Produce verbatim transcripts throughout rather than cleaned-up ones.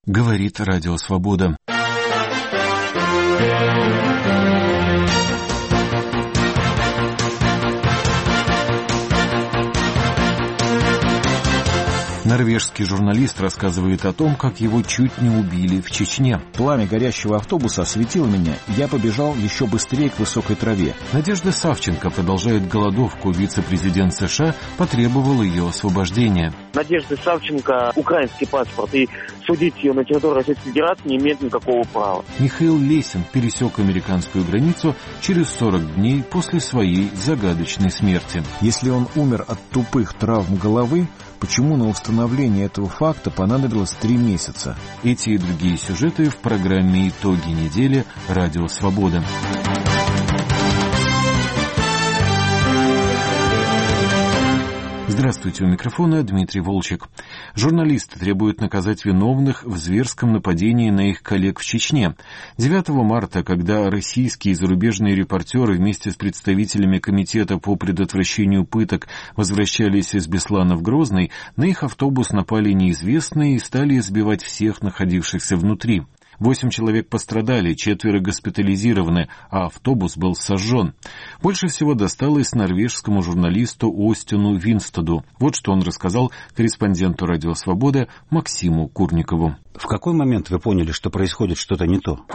Говорит Радио Свобода. Норвежский журналист рассказывает о том, как его чуть не убили в Чечне. Пламя горящего автобуса осветило меня, и я побежал еще быстрее к высокой траве. Надежда Савченко продолжает голодовку. Вице-президент США потребовал ее освобождения. Надежда Савченко – украинский паспорт, и судить ее на территории Российской Федерации не имеет никакого права. Михаил Лесин пересек американскую границу через сорок дней после своей загадочной смерти. Если он умер от тупых травм головы, почему на установление этого факта понадобилось три месяца? Эти и другие сюжеты в программе «Итоги недели» Радио Свобода. Здравствуйте, у микрофона Дмитрий Волчек. Журналисты требуют наказать виновных в зверском нападении на их коллег в Чечне. девятого марта, когда российские и зарубежные репортеры вместе с представителями Комитета по предотвращению пыток возвращались из Беслана в Грозный, на их автобус напали неизвестные и стали избивать всех находившихся внутри. Восемь человек пострадали, четверо госпитализированы, а автобус был сожжен. Больше всего досталось норвежскому журналисту Остину Винстеду. Вот что он рассказал корреспонденту «Радио Свобода» Максиму Курникову. В какой момент вы поняли, что происходит что-то не то?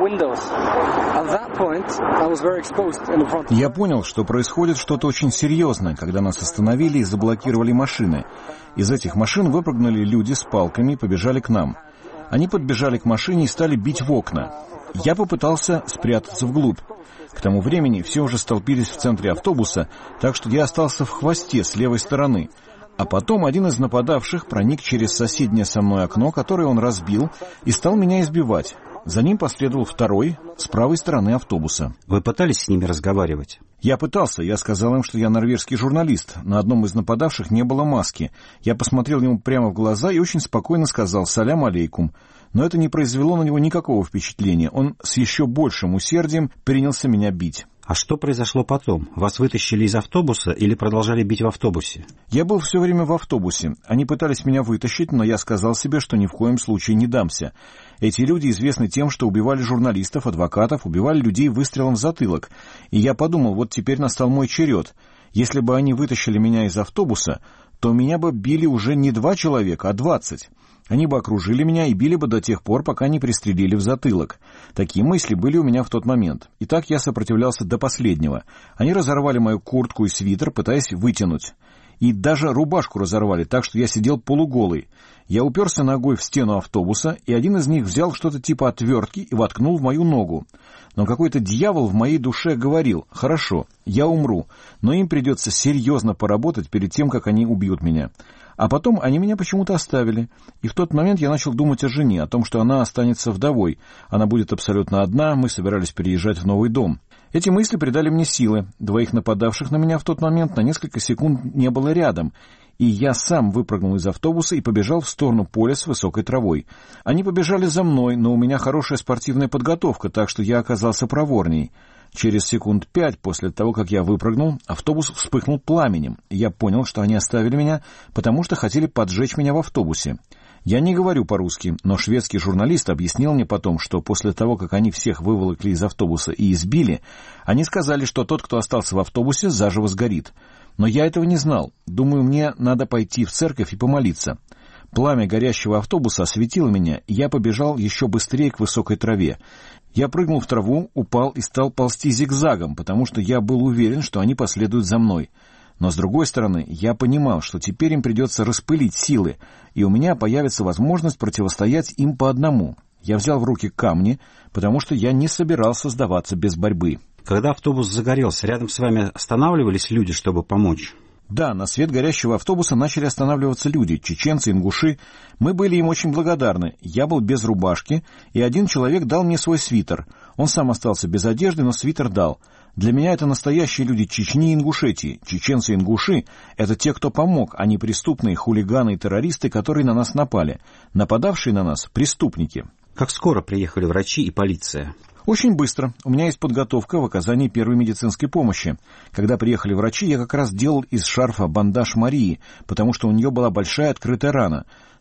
Я понял, что происходит что-то очень серьезное, когда нас остановили и заблокировали машины. Из этих машин выпрыгнули люди с палками и побежали к нам. Они подбежали к машине и стали бить в окна. Я попытался спрятаться вглубь. К тому времени все уже столпились в центре автобуса, так что я остался в хвосте с левой стороны. А потом один из нападавших проник через соседнее со мной окно, которое он разбил, и стал меня избивать. За ним последовал второй с правой стороны автобуса. Вы пытались с ними разговаривать? Я пытался. Я сказал им, что я норвежский журналист. На одном из нападавших не было маски. Я посмотрел ему прямо в глаза и очень спокойно сказал «Салям алейкум». Но это не произвело на него никакого впечатления. Он с еще большим усердием принялся меня бить. А что произошло потом? Вас вытащили из автобуса или продолжали бить в автобусе? Я был все время в автобусе. Они пытались меня вытащить, но я сказал себе, что ни в коем случае не дамся. Эти люди известны тем, что убивали журналистов, адвокатов, убивали людей выстрелом в затылок. И я подумал, вот теперь настал мой черед. Если бы они вытащили меня из автобуса, то меня бы били уже не два человека, а двадцать. Они бы окружили меня и били бы до тех пор, пока не пристрелили в затылок. Такие мысли были у меня в тот момент. И так я сопротивлялся до последнего. Они разорвали мою куртку и свитер, пытаясь вытянуть. И даже рубашку разорвали, так что я сидел полуголый. Я уперся ногой в стену автобуса, и один из них взял что-то типа отвертки и воткнул в мою ногу. Но какой-то дьявол в моей душе говорил: «Хорошо, я умру, но им придется серьезно поработать перед тем, как они убьют меня». А потом они меня почему-то оставили. И в тот момент я начал думать о жене, о том, что она останется вдовой. Она будет абсолютно одна, мы собирались переезжать в новый дом. Эти мысли придали мне силы. Двоих нападавших на меня в тот момент на несколько секунд не было рядом. И я сам выпрыгнул из автобуса и побежал в сторону поля с высокой травой. Они побежали за мной, но у меня хорошая спортивная подготовка, так что я оказался проворней. Через секунд пять после того, как я выпрыгнул, автобус вспыхнул пламенем. Я понял, что они оставили меня, потому что хотели поджечь меня в автобусе. Я не говорю по-русски, но шведский журналист объяснил мне потом, что после того, как они всех выволокли из автобуса и избили, они сказали, что тот, кто остался в автобусе, заживо сгорит. Но я этого не знал. Думаю, мне надо пойти в церковь и помолиться. Пламя горящего автобуса осветило меня, и я побежал еще быстрее к высокой траве. Я прыгнул в траву, упал и стал ползти зигзагом, потому что я был уверен, что они последуют за мной. Но, с другой стороны, я понимал, что теперь им придется распылить силы, и у меня появится возможность противостоять им по одному. Я взял в руки камни, потому что я не собирался сдаваться без борьбы. Когда автобус загорелся, рядом с вами останавливались люди, чтобы помочь? Да, на свет горящего автобуса начали останавливаться люди, чеченцы, ингуши. Мы были им очень благодарны. Я был без рубашки, и один человек дал мне свой свитер. Он сам остался без одежды, но свитер дал. Для меня это настоящие люди Чечни и Ингушетии. Чеченцы и ингуши — это те, кто помог, а не преступные хулиганы и террористы, которые на нас напали. Нападавшие на нас — преступники. Как скоро приехали врачи и полиция? Очень быстро. У меня есть подготовка в оказании первой медицинской помощи. Когда приехали врачи, я как раз делал из шарфа бандаж Марии, потому что у нее была большая открытая рана.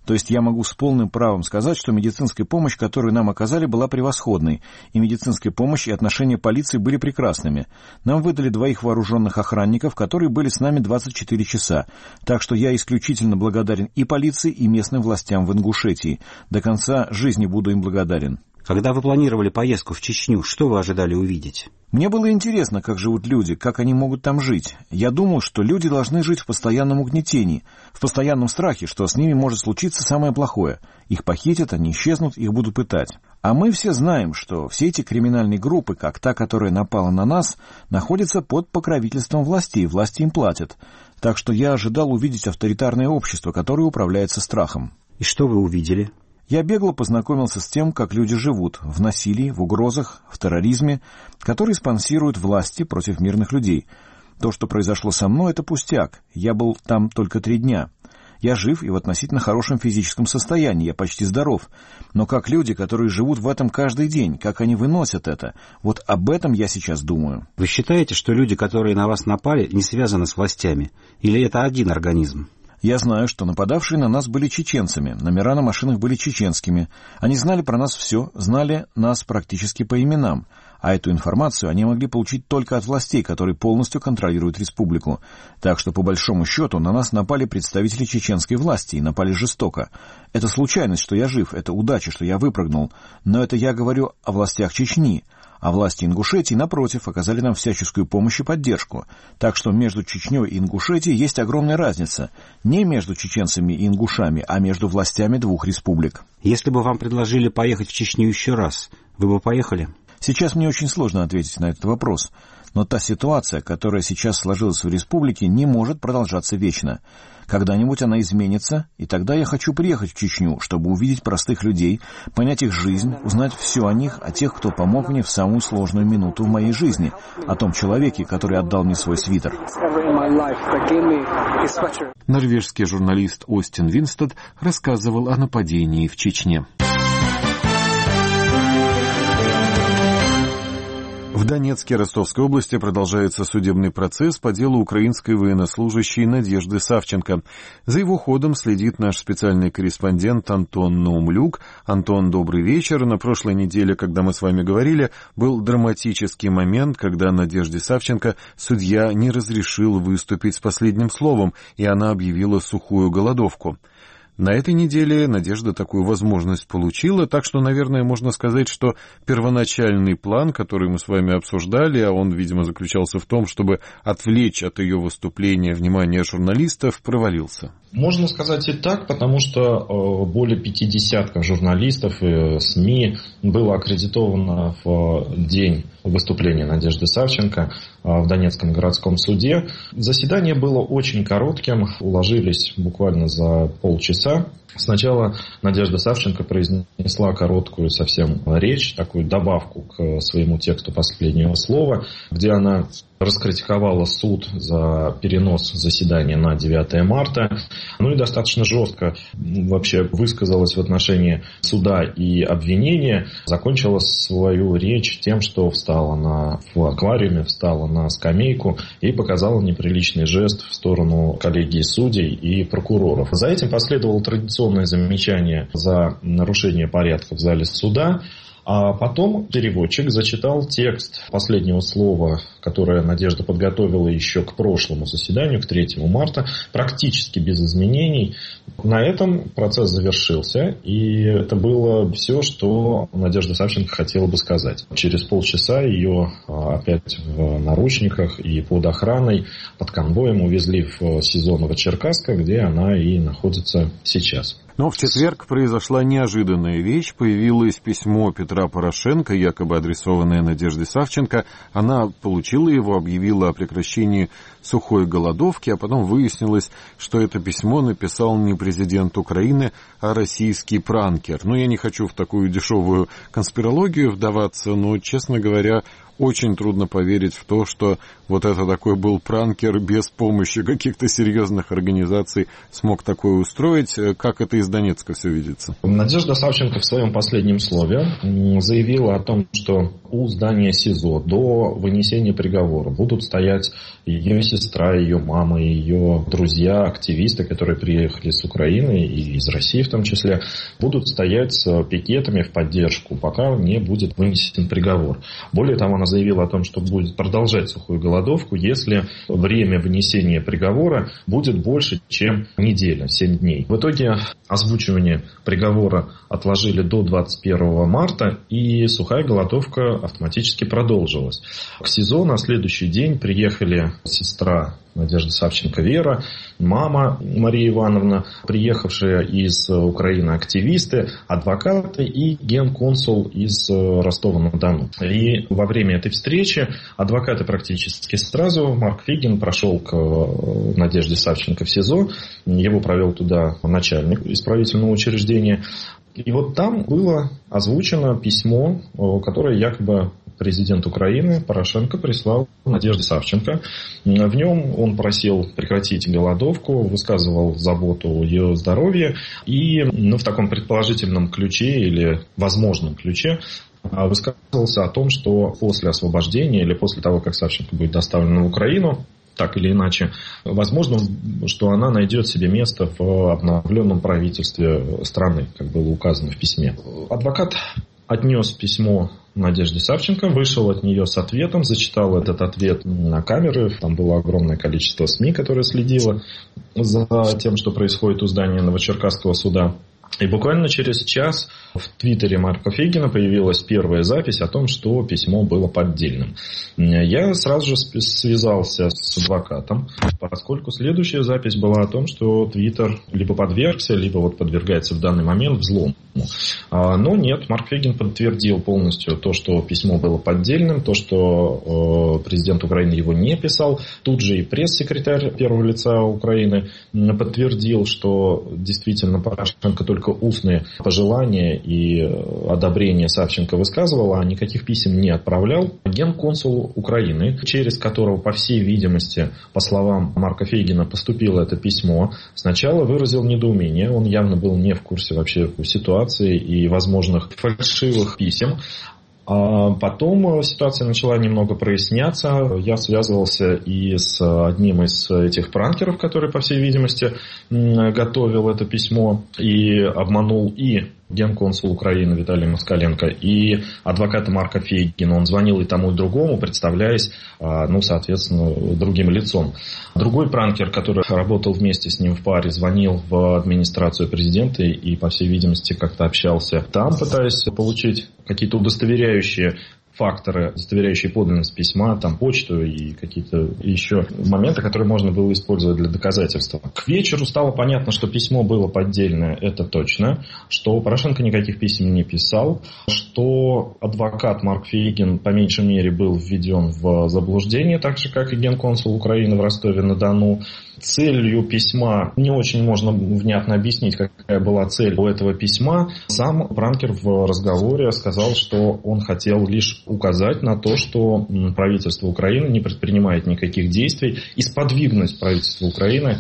То есть я могу с полным правом сказать, что медицинская помощь, которую нам оказали, была превосходной, и медицинская помощь и отношения полиции были прекрасными. Нам выдали двоих вооруженных охранников, которые были с нами двадцать четыре часа. Так что я исключительно благодарен и полиции, и местным властям в Ингушетии. До конца жизни буду им благодарен. Когда вы планировали поездку в Чечню, что вы ожидали увидеть? Мне было интересно, как живут люди, как они могут там жить. Я думал, что люди должны жить в постоянном угнетении, в постоянном страхе, что с ними может случиться самое плохое. Их похитят, они исчезнут, их будут пытать. А мы все знаем, что все эти криминальные группы, как та, которая напала на нас, находятся под покровительством властей, власти им платят. Так что я ожидал увидеть авторитарное общество, которое управляется страхом. И что вы увидели? Я бегло познакомился с тем, как люди живут в насилии, в угрозах, в терроризме, который спонсируют власти против мирных людей. То, что произошло со мной, это пустяк. Я был там только три дня. Я жив и в относительно хорошем физическом состоянии, я почти здоров. Но как люди, которые живут в этом каждый день, как они выносят это, вот об этом я сейчас думаю. Вы считаете, что люди, которые на вас напали, не связаны с властями? Или это один организм? Я знаю, что нападавшие на нас были чеченцами, номера на машинах были чеченскими. Они знали про нас все, знали нас практически по именам. А эту информацию они могли получить только от властей, которые полностью контролируют республику. Так что, по большому счету, на нас напали представители чеченской власти и напали жестоко. Это случайность, что я жив, это удача, что я выпрыгнул. Но это я говорю о властях Чечни. А власти Ингушетии, напротив, оказали нам всяческую помощь и поддержку. Так что между Чечней и Ингушетией есть огромная разница. Не между чеченцами и ингушами, а между властями двух республик. Если бы вам предложили поехать в Чечню еще раз, вы бы поехали? Сейчас мне очень сложно ответить на этот вопрос. Но та ситуация, которая сейчас сложилась в республике, не может продолжаться вечно. Когда-нибудь она изменится, и тогда я хочу приехать в Чечню, чтобы увидеть простых людей, понять их жизнь, узнать все о них, о тех, кто помог мне в самую сложную минуту в моей жизни, о том человеке, который отдал мне свой свитер. Норвежский журналист Остин Винстед рассказывал о нападении в Чечне. В Донецке Ростовской области продолжается судебный процесс по делу украинской военнослужащей Надежды Савченко. За его ходом следит наш специальный корреспондент Антон Наумлюк. Антон, добрый вечер. На прошлой неделе, когда мы с вами говорили, был драматический момент, когда Надежде Савченко судья не разрешил выступить с последним словом, и она объявила сухую голодовку. На этой неделе Надежда такую возможность получила, так что, наверное, можно сказать, что первоначальный план, который мы с вами обсуждали, а он, видимо, заключался в том, чтобы отвлечь от ее выступления внимание журналистов, провалился. Можно сказать и так, потому что более пяти десятков журналистов и СМИ было аккредитовано в день выступления Надежды Савченко в Донецком городском суде. Заседание было очень коротким, уложились буквально за полчаса. Сначала Надежда Савченко произнесла короткую совсем речь, такую добавку к своему тексту последнего слова, где она раскритиковала суд за перенос заседания на девятое марта. Ну и достаточно жестко вообще высказалась в отношении суда и обвинения. Закончила свою речь тем, что встала на, в аквариуме, встала на скамейку и показала неприличный жест в сторону коллегии судей и прокуроров. За этим последовало традиционное замечание за нарушение порядка в зале суда. А потом переводчик зачитал текст последнего слова, которое Надежда подготовила еще к прошлому заседанию, к третьему марта, практически без изменений. На этом процесс завершился, и это было все, что Надежда Савченко хотела бы сказать. Через полчаса ее опять в наручниках и под охраной, под конвоем увезли в СИЗО Новочеркасска, где она и находится сейчас. Но в четверг произошла неожиданная вещь. Появилось письмо Петра Порошенко, якобы адресованное Надежде Савченко. Она получила его, объявила о прекращении сухой голодовки, а потом выяснилось, что это письмо написал не президент Украины, а российский пранкер. Ну, я не хочу в такую дешевую конспирологию вдаваться, но, честно говоря, очень трудно поверить в то, что вот это такой был пранкер без помощи каких-то серьезных организаций смог такое устроить. Как это из Донецка все видится? Надежда Савченко в своем последнем слове заявила о том, что у здания СИЗО до вынесения приговора. Будут стоять ее сестра, ее мама, ее друзья, активисты, которые приехали с Украины и из России в том числе, будут стоять с пикетами в поддержку, пока не будет вынесен приговор. Более того, она заявила о том, что будет продолжать сухую голодовку, если время вынесения приговора будет больше, чем неделя, семь дней. В итоге озвучивание приговора отложили до двадцать первого марта, и сухая голодовка автоматически продолжилась. К СИЗО на следующий день приехали сестра Надежды Савченко Вера, мама Мария Ивановна, приехавшие из Украины активисты, адвокаты и генконсул из Ростова-на-Дону. И во время этой встречи адвокаты практически сразу, Марк Фигин прошел к Надежде Савченко в СИЗО, его провел туда начальник исправительного учреждения. И вот там было озвучено письмо, которое якобы президент Украины Порошенко прислал Надежде Савченко. В нем он просил прекратить голодовку, высказывал заботу о ее здоровье и ну, в таком предположительном ключе или возможном ключе высказывался о том, что после освобождения или после того, как Савченко будет доставлена в Украину, так или иначе, возможно, что она найдет себе место в обновленном правительстве страны, как было указано в письме. Адвокат отнес письмо Надежде Савченко, вышел от нее с ответом, зачитал этот ответ на камеры. Там было огромное количество СМИ, которое следило за тем, что происходит у здания Новочеркасского суда. И буквально через час в твиттере Марка Фигина появилась первая запись о том, что письмо было поддельным. Я сразу же связался с адвокатом, поскольку следующая запись была о том, что твиттер либо подвергся, либо вот подвергается в данный момент взлому. Но нет, Марк Фигин подтвердил полностью то, что письмо было поддельным, то, что президент Украины его не писал. Тут же и пресс-секретарь первого лица Украины подтвердил, что действительно Порошенко только устные пожелания и одобрение Савченко высказывал, а никаких писем не отправлял. Генконсул Украины, через которого, по всей видимости, по словам Марка Фейгина, поступило это письмо, сначала выразил недоумение. Он явно был не в курсе вообще ситуации и возможных фальшивых писем. А потом ситуация начала немного проясняться. Я связывался и с одним из этих пранкеров, который, по всей видимости, готовил это письмо и обманул и генконсул Украины Виталий Москаленко, и адвоката Марка Фейгина. Он звонил и тому, и другому, представляясь, ну, соответственно, другим лицом. Другой пранкер, который работал вместе с ним в паре, звонил в администрацию президента и, по всей видимости, как-то общался там, пытаясь получить какие-то удостоверяющие факторы, удостоверяющие подлинность письма, там почту и какие-то еще моменты, которые можно было использовать для доказательства. К вечеру стало понятно, что письмо было поддельное, это точно, что Порошенко никаких писем не писал, что адвокат Марк Фейгин по меньшей мере был введен в заблуждение, так же, как и генконсул Украины в Ростове-на-Дону. Целью письма не очень можно внятно объяснить, какая была цель у этого письма. Сам пранкер в разговоре сказал, что он хотел лишь указать на то, что правительство Украины не предпринимает никаких действий, и сподвигнуть правительство Украины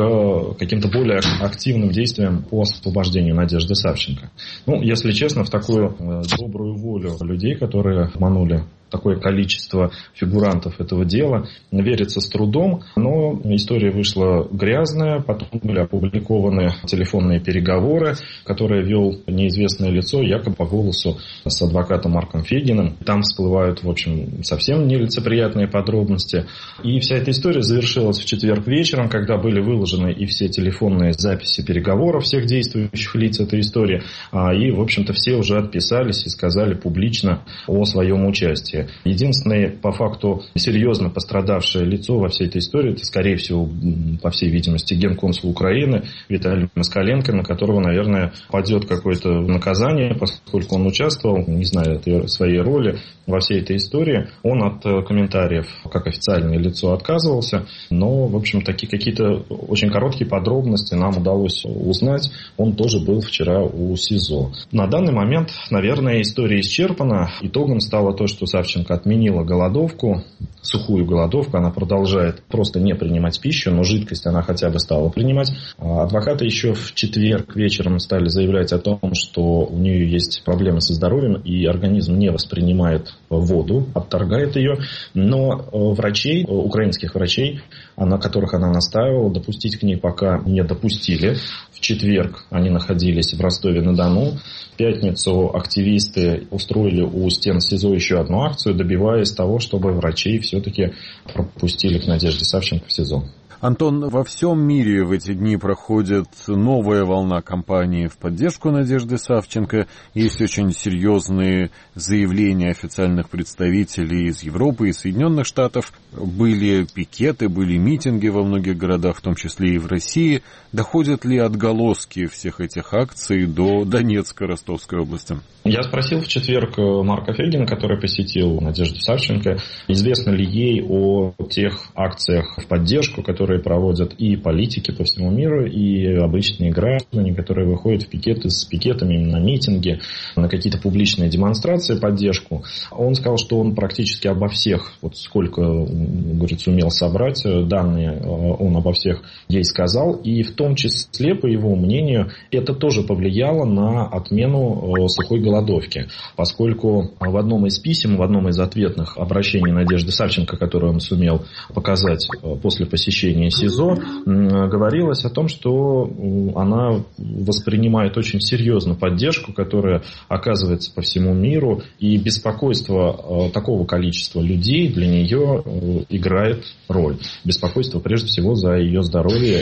к каким-то более активным действиям по освобождению Надежды Савченко. Ну, если честно, в такую добрую волю людей, которые обманули такое количество фигурантов этого дела, верится с трудом, но история вышла грязная, потом были опубликованы телефонные переговоры, которые вел неизвестное лицо, якобы по голосу с адвокатом Марком Фейгиным. Там всплывают, в общем, совсем нелицеприятные подробности. И вся эта история завершилась в четверг вечером, когда были выложены и все телефонные записи переговоров всех действующих лиц этой истории, и, в общем-то, все уже отписались и сказали публично о своем участии. Единственное, по факту, серьезно пострадавшее лицо во всей этой истории, это, скорее всего, по всей видимости, генконсул Украины Виталий Москаленко, на которого, наверное, падет какое-то наказание, поскольку он участвовал, не знаю, своей роли во всей этой истории. Он от комментариев, как официальное лицо, отказывался, но, в общем, такие какие-то очень короткие подробности нам удалось узнать. Он тоже был вчера у СИЗО. На данный момент, наверное, история исчерпана. Итогом стало то, что Савченко Савченко отменила голодовку, сухую голодовку, она продолжает просто не принимать пищу, но жидкость она хотя бы стала принимать. Адвокаты еще в четверг вечером стали заявлять о том, что у нее есть проблемы со здоровьем, и организм не воспринимает воду, отторгает ее. Но врачей, украинских врачей, на которых она настаивала, допустить к ней пока не допустили. В четверг они находились в Ростове-на-Дону. В пятницу активисты устроили у стен СИЗО еще одну акцию, добиваясь того, чтобы врачей все-таки пропустили к Надежде Савченко в СИЗО. Антон, во всем мире в эти дни проходит новая волна кампании в поддержку Надежды Савченко. Есть очень серьезные заявления официальных представителей из Европы и Соединенных Штатов. Были пикеты, были митинги во многих городах, в том числе и в России. Доходят ли отголоски всех этих акций до Донецкой, Ростовской области? Я спросил в четверг Марка Фейгина, который посетил Надежду Савченко, известно ли ей о тех акциях в поддержку, которые проводят и политики по всему миру, и обычные граждане, которые выходят в пикеты с пикетами на митинги, на какие-то публичные демонстрации, поддержку. Он сказал, что он практически обо всех, вот сколько, говорит, сумел собрать данные, он обо всех ей сказал, и в том числе, по его мнению, это тоже повлияло на отмену сухой голодовки, поскольку в одном из писем, в одном из ответных обращений Надежды Савченко, которое он сумел показать после посещения СИЗО, говорилось о том, что она воспринимает очень серьезно поддержку, которая оказывается по всему миру, и беспокойство такого количества людей для нее играет роль. Беспокойство прежде всего за ее здоровье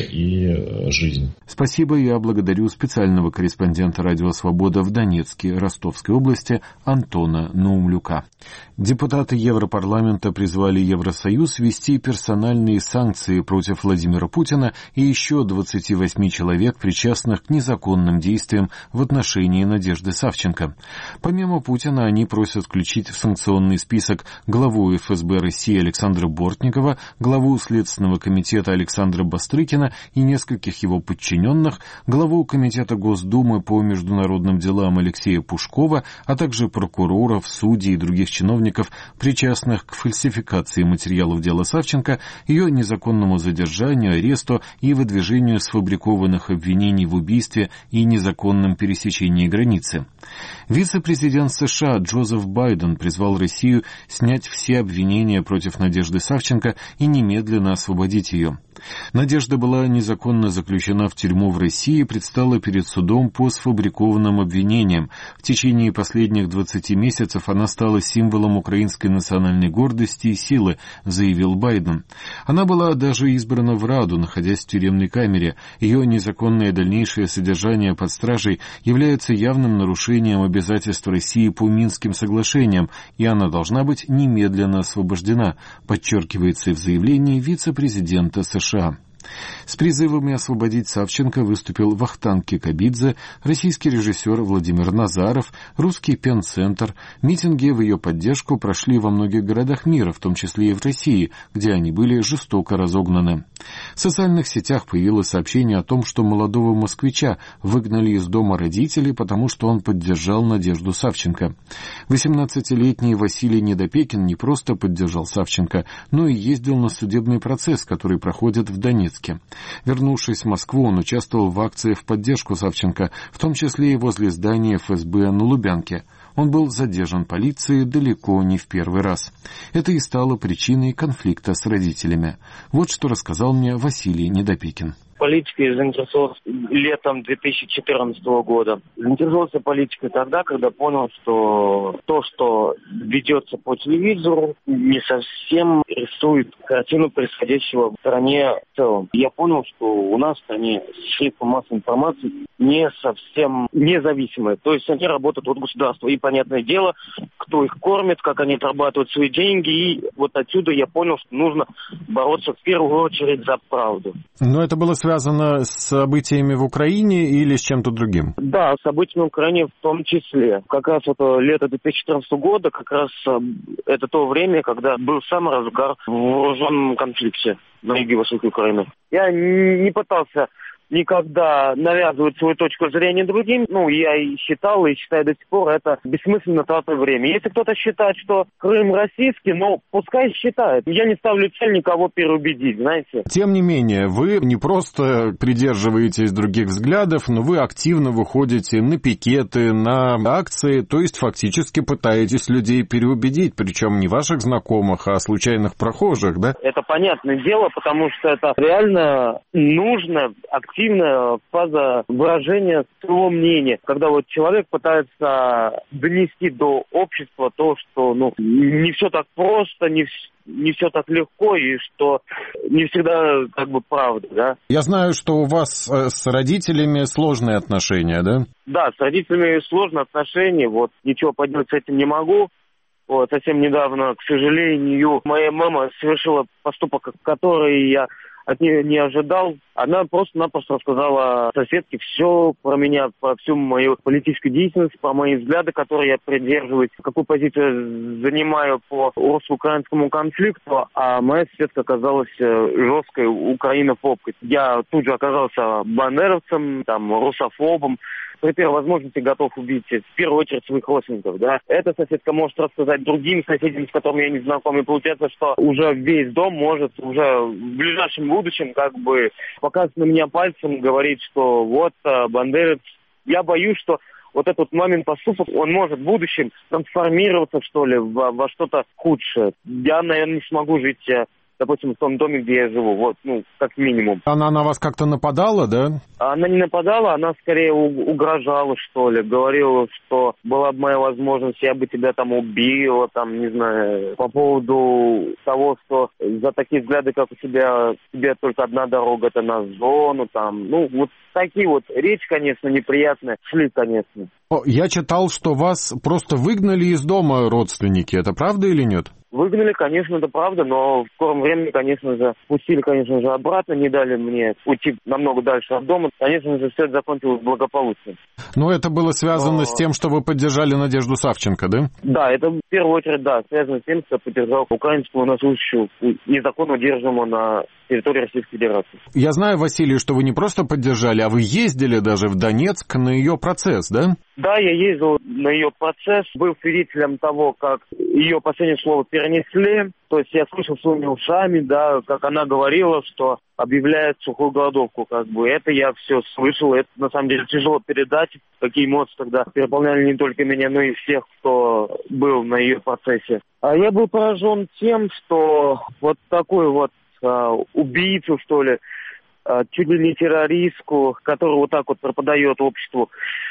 и жизнь. Спасибо, я благодарю специального корреспондента «Радио Свобода» в Донецке, Ростовской области Антона Наумлюка. Депутаты Европарламента призвали Евросоюз ввести персональные санкции против Владимира Путина и еще двадцати восьми человек, причастных к незаконным действиям в отношении Надежды Савченко. Помимо Путина, они просят включить в санкционный список главу эф эс бэ России Александра Бортникова, главу Следственного комитета Александра Бастрыкина и нескольких его подчиненных, главу Комитета Госдумы по международным делам Алексея Пушкова, а также прокуроров, судей и других чиновников, причастных к фальсификации материалов дела Савченко, ее незаконному задержанию, аресту и выдвижению сфабрикованных обвинений в убийстве и незаконном пересечении границы. Вице-президент США Джозеф Байден призвал Россию снять все обвинения против Надежды Савченко и немедленно освободить ее. Надежда была незаконно заключена в тюрьму в России и предстала перед судом по сфабрикованным обвинениям. В течение последних двадцати месяцев она стала символом украинской национальной гордости и силы, заявил Байден. Она была даже избрана в Раду, находясь в тюремной камере. Ее незаконное дальнейшее содержание под стражей является явным нарушением обязательств России по Минским соглашениям, и она должна быть немедленно освобождена, подчеркивается в заявлении вице-президента США. С призывами освободить Савченко выступил Вахтанг Кикабидзе, российский режиссер Владимир Назаров, русский Пен-центр. Митинги в ее поддержку прошли во многих городах мира, в том числе и в России, где они были жестоко разогнаны. В социальных сетях появилось сообщение о том, что молодого москвича выгнали из дома родителей, потому что он поддержал Надежду Савченко. восемнадцатилетний Василий Недопекин не просто поддержал Савченко, но и ездил на судебный процесс, который проходит в Донецке. Вернувшись в Москву, он участвовал в акции в поддержку Савченко, в том числе и возле здания эф эс бэ на Лубянке. Он был задержан полицией далеко не в первый раз. Это и стало причиной конфликта с родителями. Вот что рассказал мне Василий Недопекин. Политикой заинтересовался летом две тысячи четырнадцатого года. Заинтересовался политикой тогда, когда понял, что то, что ведется по телевизору, не совсем рисует картину происходящего в стране в целом. Я понял, что у нас в стране средства массовой информации не совсем независимые. То есть они работают от государства. И понятное дело, кто их кормит, как они отрабатывают свои деньги. И вот отсюда я понял, что нужно бороться в первую очередь за правду. Но это было связано с событиями в Украине или с чем-то другим? Да, с событиями в Украине в том числе. Как раз вот лето две тысячи четырнадцатого года, как раз это то время, когда был самый разгар в вооруженном конфликте на юге Восточной Украины. Я не пытался никогда навязывать свою точку зрения другим. Ну, я и считал, и считаю до сих пор, это бессмысленно трата времени. Если кто-то считает, что Крым российский, ну, пускай считает. Я не ставлю цель никого переубедить, знаете. Тем не менее, вы не просто придерживаетесь других взглядов, но вы активно выходите на пикеты, на акции, то есть фактически пытаетесь людей переубедить, причем не ваших знакомых, а случайных прохожих, да? Это понятное дело, потому что это реально нужно, активная фаза выражения своего мнения, когда вот человек пытается донести до общества то, что ну, не все так просто, не, не все так легко, и что не всегда как бы правда, да. Я знаю, что у вас с родителями сложные отношения, да? Да, с родителями сложные отношения, вот ничего поделать с этим не могу. Вот, совсем недавно, к сожалению, моя мама совершила поступок, который я от нее не ожидал. Она просто-напросто рассказала соседке все про меня, про всю мою политическую деятельность, про мои взгляды, которые я придерживаюсь, какую позицию занимаю по русско-украинскому конфликту, а моя соседка оказалась жесткой украинофобкой. Я тут же оказался бандеровцем, там, русофобом. При первой возможности готов убить в первую очередь своих родственников, да. Эта соседка может рассказать другим соседям, с которыми я не знаком, и получается, что уже весь дом может уже в ближайшем будущем как бы показывать на меня пальцем, говорить, что вот бандерец. Я боюсь, что вот этот мамин поступок, он может в будущем трансформироваться, что ли, во, во что-то худшее. Я, наверное, не смогу жить, допустим, в том доме, где я живу, вот, ну, как минимум. Она на вас как-то нападала, да? Она не нападала, она скорее угрожала, что ли, говорила, что была бы моя возможность, я бы тебя там убила, там, не знаю, по поводу того, что за такие взгляды, как у тебя, тебе только одна дорога, это на зону, там, ну, вот такие вот речи, конечно, неприятные, шли, конечно. Я читал, что вас просто выгнали из дома родственники, это правда или нет? Выгнали, конечно, это правда, но в скором времени, конечно же, пустили, конечно же, обратно, не дали мне уйти намного дальше от дома. Конечно же, все это закончилось благополучно. Но это было связано но... с тем, что вы поддержали Надежду Савченко, да? Да, это в первую очередь, да, связано с тем, что поддержал украинскую военнослужащую, незаконно удерживаемую на территории Российской Федерации. Я знаю, Василий, что вы не просто поддержали, а вы ездили даже в Донецк на ее процесс, да? Да, я ездил на ее процесс, был свидетелем того, как ее последнее слово перенесли. То есть я слышал своими ушами, да, как она говорила, что объявляет сухую голодовку, как бы. Это я все слышал, это на самом деле тяжело передать. Какие эмоции тогда переполняли не только меня, но и всех, кто был на ее процессе. А я был поражен тем, что вот такой вот а, убийцу, что ли, а, чуть ли не террористку, которую вот так вот преподает обществу,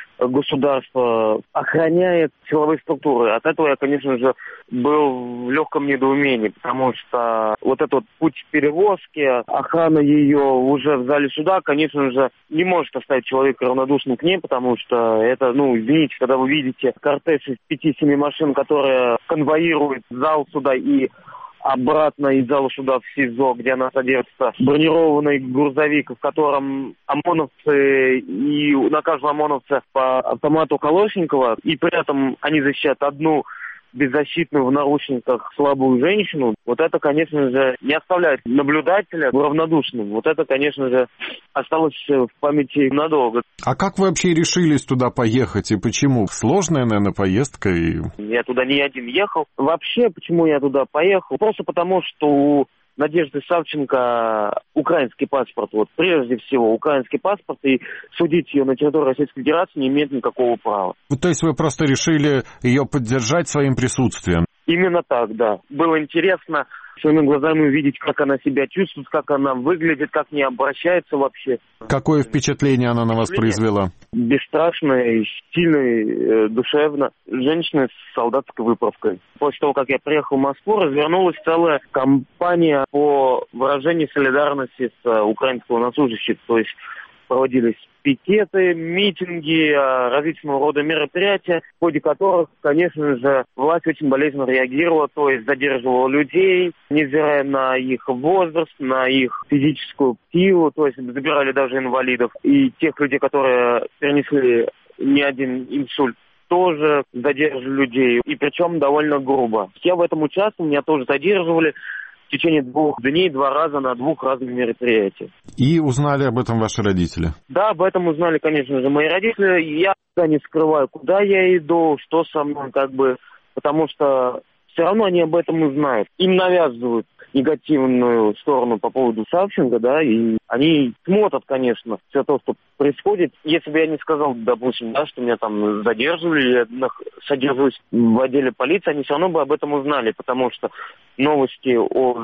государство охраняет силовые структуры. От этого я, конечно же, был в легком недоумении, потому что вот этот вот путь перевозки, охрана ее уже в зале суда, конечно же, не может оставить человека равнодушным к ней, потому что это, ну, извините, когда вы видите кортеж из пяти-семи машин, которые конвоируют зал суда и обратно из зала суда в СИЗО, где она содержится, бронированный грузовик, в котором ОМОНовцы, и на каждого ОМОНовца по автомату Калашникова, и при этом они защищают одну беззащитную в наручниках слабую женщину. Вот это, конечно же, не оставляет наблюдателя равнодушным. Вот это, конечно же, осталось в памяти надолго. А как вы вообще решились туда поехать и почему? Сложная, наверное, поездка. И... Я туда не один ехал. Вообще, почему я туда поехал? Просто потому, что у Надежды Савченко украинский паспорт. Вот прежде всего украинский паспорт, и судить ее на территории Российской Федерации не имеет никакого права. То есть вы просто решили ее поддержать своим присутствием? Именно так, да. Было интересно своими глазами увидеть, как она себя чувствует, как она выглядит, как не обращается вообще. Какое впечатление она на вас произвела? Бесстрашная, сильная, душевно. Женщина с солдатской выправкой. После того, как я приехал в Москву, развернулась целая кампания по выражению солидарности с украинскими военнослужащими. То есть проводились пикеты, митинги, различного рода мероприятия, в ходе которых, конечно же, власть очень болезненно реагировала, то есть задерживала людей, невзирая на их возраст, на их физическую силу, то есть забирали даже инвалидов. И тех людей, которые перенесли не один инсульт, тоже задерживали людей, и причем довольно грубо. Я в этом участвовал, меня тоже задерживали. в течение двух дней два раза на двух разных мероприятиях. И узнали об этом ваши родители? Да, об этом узнали, конечно же, мои родители. Я не скрываю, куда я иду, что со мной, как бы, потому что все равно они об этом узнают. Им навязывают негативную сторону по поводу Савченко, да, и они смотрят, конечно, все то, что происходит. Если бы я не сказал, допустим, да, что меня там задерживали, я содержусь в отделе полиции, они все равно бы об этом узнали, потому что новости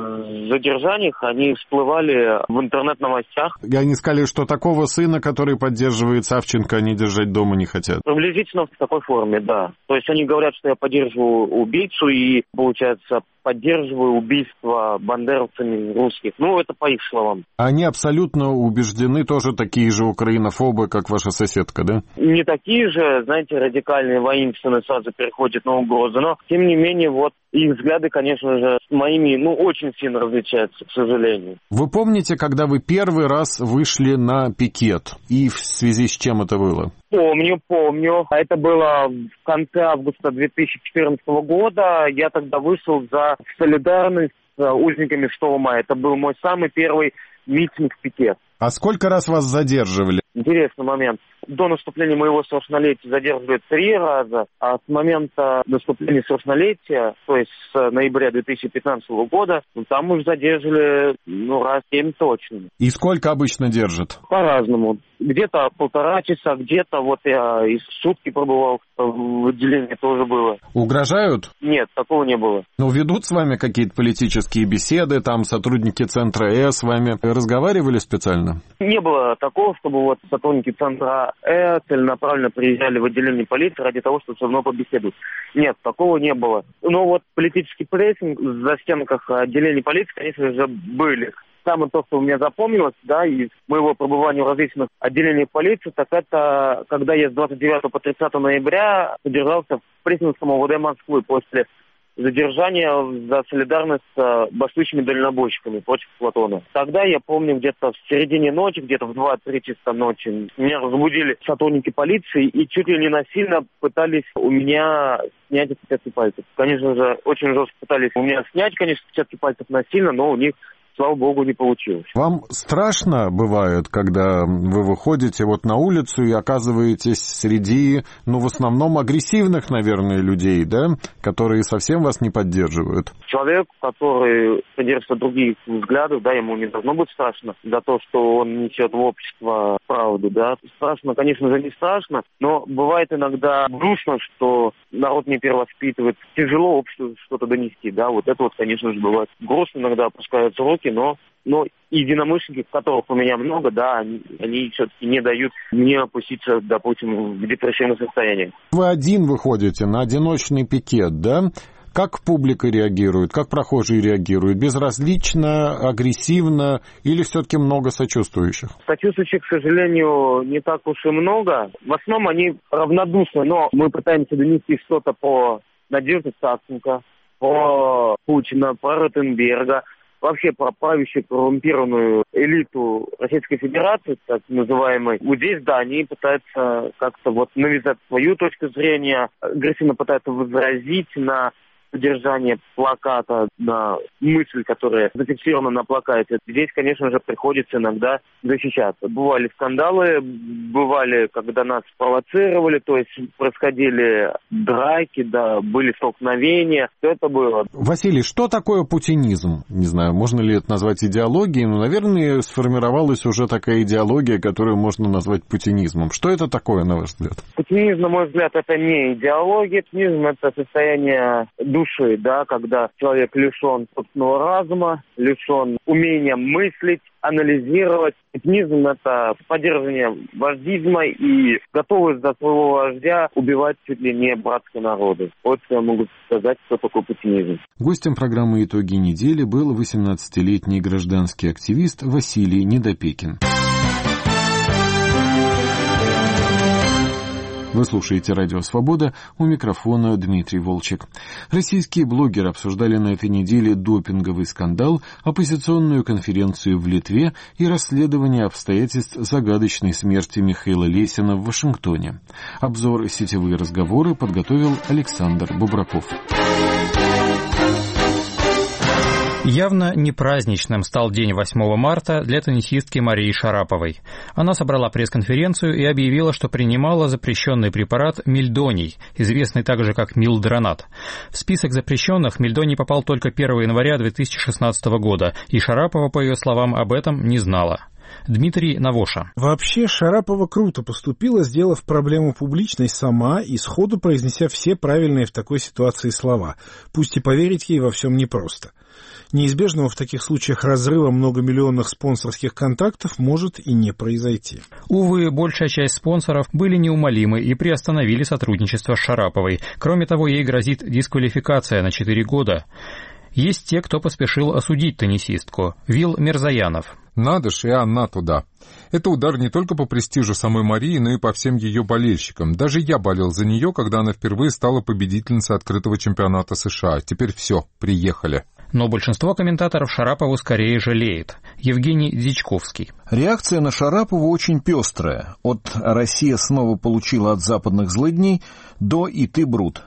о задержаниях, они всплывали в интернет-новостях. И они сказали, что такого сына, который поддерживает Савченко, они держать дома не хотят. Приблизительно в такой форме, да. То есть они говорят, что я поддерживаю убийцу и, получается, поддерживаю убийство бандеровцами русских. Ну, это по их словам. Они абсолютно убеждены, тоже такие же украинофобы, как ваша соседка, да? Не такие же, знаете, радикальные, воинственные, сразу переходят на угрозы, но, тем не менее, вот их взгляды, конечно же, с моими, ну, очень сильно различаются, к сожалению. Вы помните, когда вы первый раз вышли на пикет? И в связи с чем это было? Помню, помню. Это было в конце августа две тысячи четырнадцатого года. Я тогда вышел за солидарность с узниками шестого мая. Это был мой самый первый митинг-пикет. А сколько раз вас задерживали? Интересный момент. До наступления моего совершеннолетия задерживали три раза, а с момента наступления совершеннолетия, то есть с ноября две тысячи пятнадцатого года, ну, там уже задерживали, ну, раз семь точно. И сколько обычно держат? По-разному. Где-то полтора часа, где-то вот я и сутки пробывал в отделении, тоже было. Угрожают? Нет, такого не было. Ну, ведут с вами какие-то политические беседы, там сотрудники Центра Э с вами разговаривали специально? Не было такого, чтобы вот сотрудники Центра Э целенаправленно приезжали в отделение полиции ради того, чтобы со мной побеседовать. Нет, такого не было. Но вот политический прессинг в застенках отделения полиции, конечно же, были. Самое то, что у меня запомнилось, да, из моего пребывания в различных отделениях полиции, так это, когда я с двадцать девятого по тридцатое ноября содержался в Пресненском ОВД Москвы после задержания за солидарность с бастующими дальнобойщиками против Платона. Тогда, я помню, где-то в середине ночи, где-то в два-три часа ночи, меня разбудили сотрудники полиции и чуть ли не насильно пытались у меня снять отпечатки пальцев. Конечно же, очень жестко пытались у меня снять, конечно, отпечатки пальцев насильно, но у них, слава богу, не получилось. Вам страшно бывает, когда вы выходите вот на улицу и оказываетесь среди, ну, в основном агрессивных, наверное, людей, да, которые совсем вас не поддерживают? Человек, который придерживается других взглядов, да, ему не должно быть страшно за то, что он несет в общество правду, да. Страшно, конечно же, не страшно, но бывает иногда грустно, что народ не перевоспитывает. Тяжело обществу что-то донести, да, вот это вот, конечно же, бывает. Грустно иногда опускаются руки, но, но единомышленники, которых у меня много, да, они, они все-таки не дают мне опуститься, допустим, в депрессивное состояние. Вы один выходите на одиночный пикет, да? Как публика реагирует, как прохожие реагируют? Безразлично, агрессивно или все-таки много сочувствующих? Сочувствующих, к сожалению, не так уж и много. В основном они равнодушны, но мы пытаемся донести что-то по Надежде Савченко, по Путину, по Ротенберга, вообще про правящую коррумпированную элиту Российской Федерации, так называемой. Вот здесь, да, они пытаются как-то вот навязать свою точку зрения, агрессивно пытаются возразить на содержание плаката, на мысль, которая зафиксирована на плакате. Здесь, конечно же, приходится иногда защищаться. Бывали скандалы, бывали, когда нас провоцировали, то есть происходили драки, да, были столкновения, все это было. Василий, что такое путинизм? Не знаю, можно ли это назвать идеологией, но, наверное, сформировалась уже такая идеология, которую можно назвать путинизмом. Что это такое, на ваш взгляд? Путинизм, на мой взгляд, это не идеология. Путинизм — это состояние души, да, когда человек лишен собственного разума, лишен умения мыслить, анализировать. Путинизм — это поддерживание вождизма и готовность за своего вождя убивать чуть ли не братские народы. Вот что я могу сказать, что такое путинизм. Гостем программы «Итоги недели» был восемнадцатилетний гражданский активист Василий Недопекин. Вы слушаете «Радио Свобода», у микрофона Дмитрий Волчек. Российские блогеры обсуждали на этой неделе допинговый скандал, оппозиционную конференцию в Литве и расследование обстоятельств загадочной смерти Михаила Лесина в Вашингтоне. Обзор «Сетевые разговоры» подготовил Александр Бубраков. Явно не праздничным стал день восьмого марта для теннисистки Марии Шараповой. Она собрала пресс-конференцию и объявила, что принимала запрещенный препарат мельдоний, известный также как милдронат. В список запрещенных мельдоний попал только первого января две тысячи шестнадцатого года, и Шарапова, по ее словам, об этом не знала. Дмитрий Навоша. Вообще, Шарапова круто поступила, сделав проблему публичной сама и сходу произнеся все правильные в такой ситуации слова. Пусть и поверить ей во всем непросто. Неизбежного в таких случаях разрыва многомиллионных спонсорских контрактов может и не произойти. Увы, большая часть спонсоров были неумолимы и приостановили сотрудничество с Шараповой. Кроме того, ей грозит дисквалификация на четыре года. Есть те, кто поспешил осудить теннисистку. Вил Мирзаянов. Надо ж, и она туда. Это удар не только по престижу самой Марии, но и по всем ее болельщикам. Даже я болел за нее, когда она впервые стала победительницей открытого чемпионата США. Теперь все, приехали. Но большинство комментаторов Шарапову скорее жалеет. Евгений Дичковский. Реакция на Шарапову очень пестрая. От «Россия снова получила от западных злыдней» до «И ты, Брут».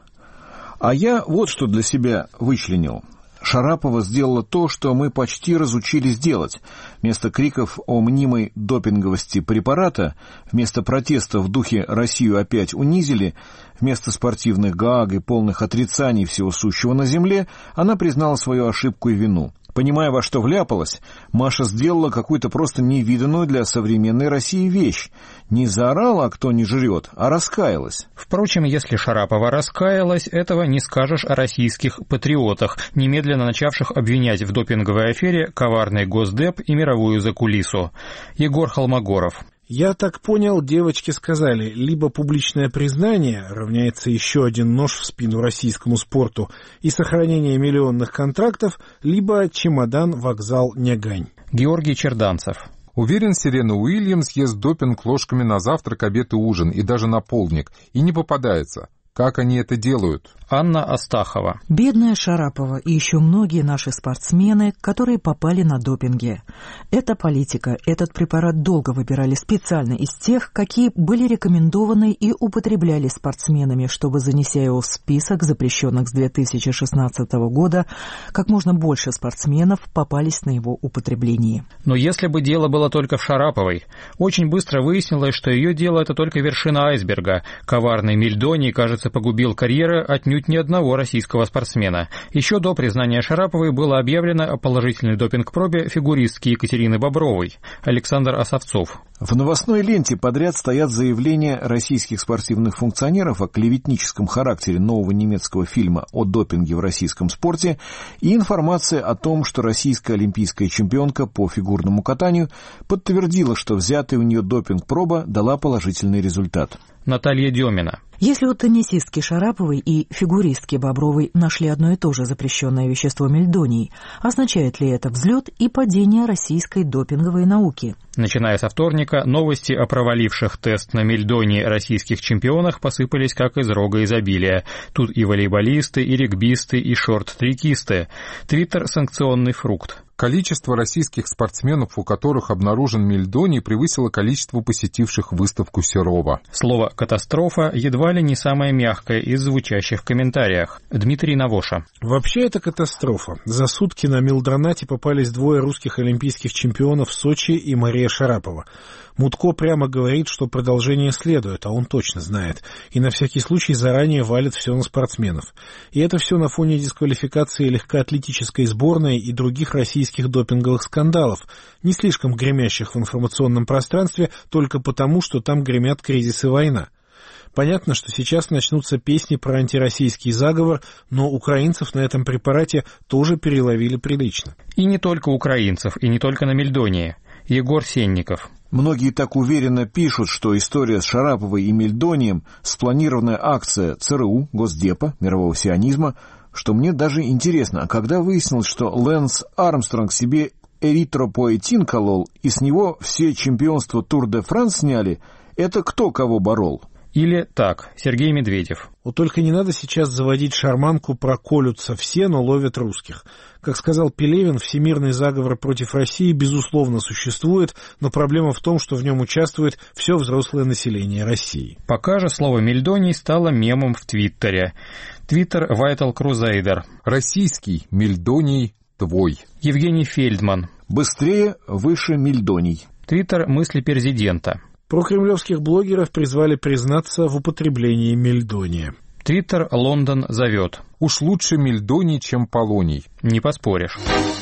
А я вот что для себя вычленил. Шарапова сделала то, что мы почти разучились делать. Вместо криков о мнимой допинговости препарата, вместо протеста в духе «Россию опять унизили», вместо спортивных гааг и полных отрицаний всего сущего на земле, она признала свою ошибку и вину. Понимая, во что вляпалась, Маша сделала какую-то просто невиданную для современной России вещь. Не заорала, кто не жрет, а раскаялась. Впрочем, если Шарапова раскаялась, этого не скажешь о российских патриотах, немедленно начавших обвинять в допинговой афере коварный Госдеп и мировую закулису. Егор Холмогоров. Я так понял, девочки сказали, либо публичное признание равняется еще один нож в спину российскому спорту и сохранение миллионных контрактов, либо чемодан, вокзал, нягань. Георгий Черданцев. Уверен, Серена Уильямс ест допинг ложками на завтрак, обед и ужин, и даже на полдник, и не попадается. Как они это делают? Анна Астахова. Бедная Шарапова и еще многие наши спортсмены, которые попали на допинге. Это политика. Этот препарат долго выбирали специально из тех, какие были рекомендованы и употребляли спортсменами, чтобы, занеся его в список запрещенных с две тысячи шестнадцатого года, как можно больше спортсменов попались на его употребление. Но если бы дело было только в Шараповой, очень быстро выяснилось, что ее дело — это только вершина айсберга. Коварный мельдоний, кажется, погубил карьеры отнюдь ни одного российского спортсмена. Еще до признания Шараповой было объявлено о положительной допинг-пробе фигуристки Екатерины Бобровой. Александр Осовцов. В новостной ленте подряд стоят заявления российских спортивных функционеров о клеветническом характере нового немецкого фильма о допинге в российском спорте и информация о том, что российская олимпийская чемпионка по фигурному катанию подтвердила, что взятая у нее допинг-проба дала положительный результат. Наталья Демина. Если у теннисистки Шараповой и фигуристки Бобровой нашли одно и то же запрещенное вещество мельдоний, означает ли это взлет и падение российской допинговой науки? Начиная со вторника, новости о проваливших тест на мельдоний российских чемпионах посыпались как из рога изобилия. Тут и волейболисты, и регбисты, и шорт-трекисты. Твиттер — санкционный фрукт. Количество российских спортсменов, у которых обнаружен мельдоний, превысило количество посетивших выставку Серова. Слово «катастрофа» едва ли не самое мягкое из звучащих в комментариях. Дмитрий Навоша. Вообще это катастрофа. За сутки на милдронате попались двое русских олимпийских чемпионов Сочи и Мария Шарапова. Мутко прямо говорит, что продолжение следует, а он точно знает, и на всякий случай заранее валит все на спортсменов. И это все на фоне дисквалификации легкоатлетической сборной и других российских допинговых скандалов, не слишком гремящих в информационном пространстве только потому, что там гремят кризис и война. Понятно, что сейчас начнутся песни про антироссийский заговор, но украинцев на этом препарате тоже переловили прилично. И не только украинцев, и не только на мельдонии. Егор Сенников. Многие так уверенно пишут, что история с Шараповой и мельдонием – спланированная акция ЦРУ, Госдепа, мирового сионизма, что мне даже интересно, а когда выяснилось, что Лэнс Армстронг себе эритропоэтин колол, и с него все чемпионства Тур-де-Франс сняли, это кто кого борол? Или так, Сергей Медведев. Вот только не надо сейчас заводить шарманку про «колются все, но ловят русских». Как сказал Пелевин, всемирный заговор против России безусловно существует, но проблема в том, что в нем участвует все взрослое население России. Пока же слово «мельдоний» стало мемом в Твиттере. Твиттер Vital Crusader. Российский мельдоний твой. Евгений Фельдман. Быстрее, выше Мильдоний. Твиттер «Мысли президента». Прокремлевских блогеров призвали признаться в употреблении мельдония. Твиттер «Лондон зовет». Уж лучше Мельдоний, чем Полоний. Не поспоришь.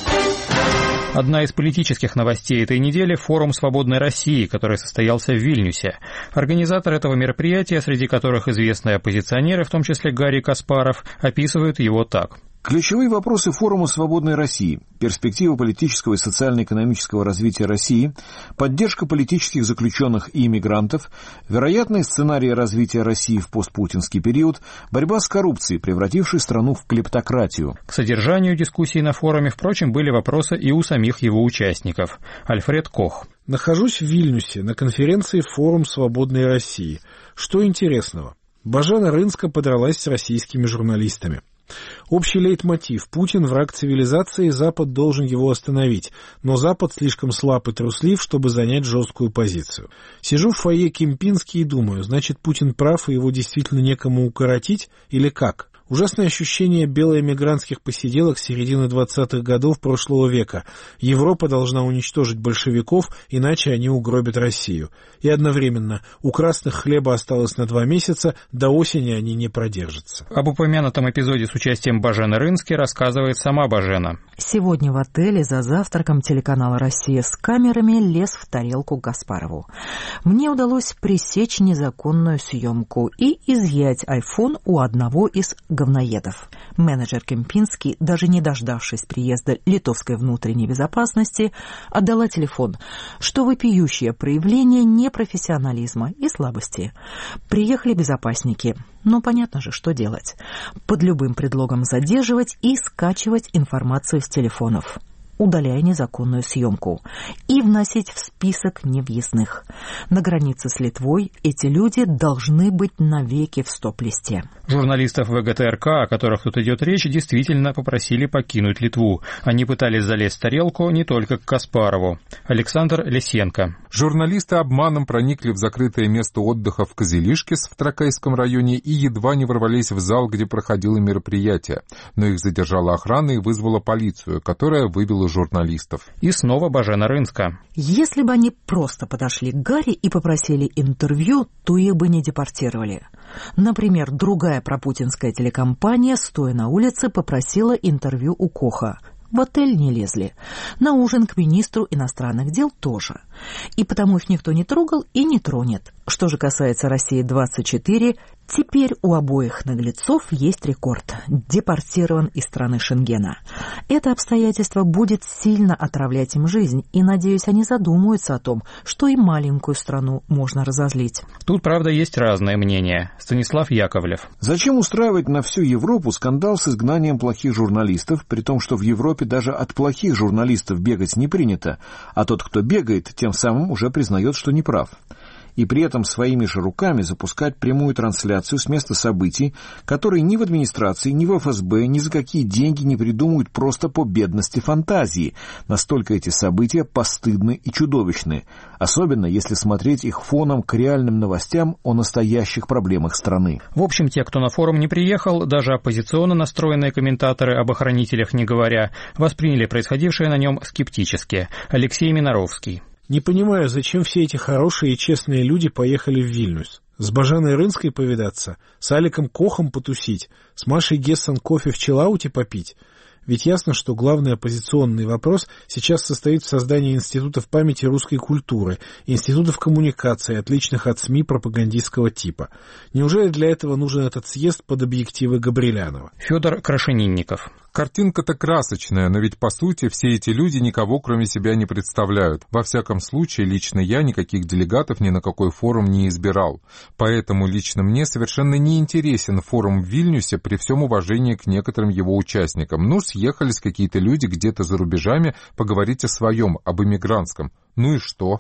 Одна из политических новостей этой недели – форум «Свободной России», который состоялся в Вильнюсе. Организаторы этого мероприятия, среди которых известные оппозиционеры, в том числе Гарри Каспаров, описывают его так. Ключевые вопросы форума «Свободной России», перспективы политического и социально-экономического развития России, поддержка политических заключенных и иммигрантов, вероятные сценарии развития России в постпутинский период, борьба с коррупцией, превратившей страну в клептократию. К содержанию дискуссии на форуме, впрочем, были вопросы и у самих его участников. Альфред Кох. Нахожусь в Вильнюсе на конференции «Форум Свободной России». Что интересного? Божена Рынска подралась с российскими журналистами. Общий лейтмотив: Путин — враг цивилизации, Запад должен его остановить, но Запад слишком слаб и труслив, чтобы занять жесткую позицию. Сижу в фойе Кемпински и думаю, значит, Путин прав, и его действительно некому укоротить, или как? Ужасное ощущение белоэмигрантских посиделок середины двадцатых годов прошлого века. Европа должна уничтожить большевиков, иначе они угробят Россию. И одновременно у красных хлеба осталось на два месяца, до осени они не продержатся. Об упомянутом эпизоде с участием Божены Рынски рассказывает сама Божена. Сегодня в отеле за завтраком телеканала «Россия» с камерами лез в тарелку к Каспарову. Мне удалось пресечь незаконную съемку и изъять айфон у одного из говноедов. Менеджер Кемпински, даже не дождавшись приезда литовской внутренней безопасности, отдала телефон, что вопиющее проявление непрофессионализма и слабости. Приехали безопасники. Но понятно же, что делать. Под любым предлогом задерживать и скачивать информацию с телефонов, удаляя незаконную съемку, и вносить в список невъездных. На границе с Литвой эти люди должны быть навеки в стоп-листе. Журналистов ВГТРК, о которых тут идет речь, действительно попросили покинуть Литву. Они пытались залезть в тарелку не только к Каспарову. Александр Лисенко. Журналисты обманом проникли в закрытое место отдыха в Козелишкис в Тракайском районе и едва не ворвались в зал, где проходило мероприятие. Но их задержала охрана и вызвала полицию, которая выбила журналистов. И снова Божена Рынска. Если бы они просто подошли к Гарри и попросили интервью, то их бы не депортировали. Например, другая пропутинская телекомпания, стоя на улице, попросила интервью у Коха. В отель не лезли. На ужин к министру иностранных дел тоже. И потому их никто не трогал и не тронет. Что же касается России двадцать четыре, теперь у обоих наглецов есть рекорд. Депортирован из страны Шенгена. Это обстоятельство будет сильно отравлять им жизнь, и, надеюсь, они задумаются о том, что и маленькую страну можно разозлить. Тут, правда, есть разные мнения. Станислав Яковлев. Зачем устраивать на всю Европу скандал с изгнанием плохих журналистов, при том, что в Европе даже от плохих журналистов бегать не принято, а тот, кто бегает, тем самым уже признает, что не прав. И при этом своими же руками запускать прямую трансляцию с места событий, которые ни в администрации, ни в эф эс бэ ни за какие деньги не придумают просто по бедности фантазии. Настолько эти события постыдны и чудовищны, особенно если смотреть их фоном к реальным новостям о настоящих проблемах страны. В общем, те, кто на форум не приехал, даже оппозиционно настроенные комментаторы, об охранителях не говоря, восприняли происходившее на нем скептически. Алексей Миноровский. Не понимаю, зачем все эти хорошие и честные люди поехали в Вильнюс. С Боженой Рынской повидаться, с Аликом Кохом потусить, с Машей Гессен кофе в чиллауте попить. Ведь ясно, что главный оппозиционный вопрос сейчас состоит в создании институтов памяти русской культуры, институтов коммуникации, отличных от СМИ пропагандистского типа. Неужели для этого нужен этот съезд под объективы Габрилянова? Федор Крашенинников. Картинка-то красочная, но ведь по сути все эти люди никого кроме себя не представляют. Во всяком случае, лично я никаких делегатов ни на какой форум не избирал. Поэтому лично мне совершенно не интересен форум в Вильнюсе при всем уважении к некоторым его участникам. Ну, съехались какие-то люди где-то за рубежами поговорить о своем, об иммигрантском. Ну и что?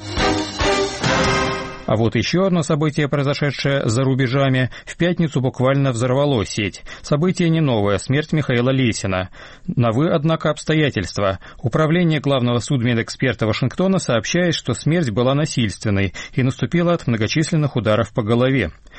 А вот еще одно событие, произошедшее за рубежами, в пятницу буквально взорвало сеть. Событие не новое — смерть Михаила Лесина. Новы, однако, обстоятельства. Управление главного судмедэксперта Вашингтона сообщает, что смерть была насильственной и наступила от многочисленных ударов по голове.